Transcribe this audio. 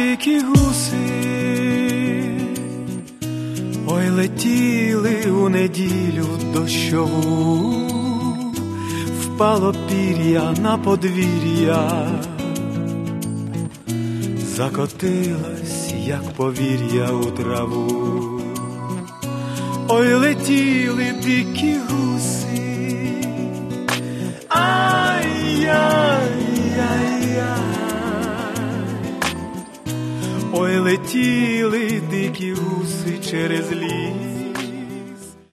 дикі гуси, ой, летіли у неділю дощову, впало пір'я на подвір'я, закотилась, як повір'я у траву. Ой, летіли дикі гуси, ай-яй-яй-яй. Ой, летіли дикі гуси через ліс,